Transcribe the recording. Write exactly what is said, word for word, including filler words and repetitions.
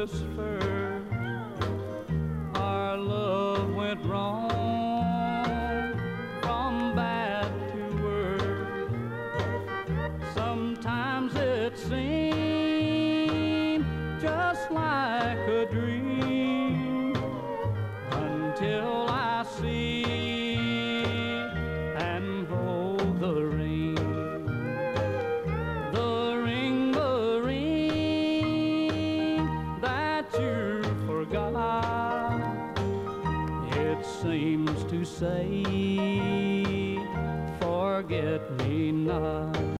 noticed first. Our love went wrong, from bad to worse. Sometimes it seemed just like a dream, until I see and hold the ring. The ring, the ring that you forgot. It seems to say, forget me not.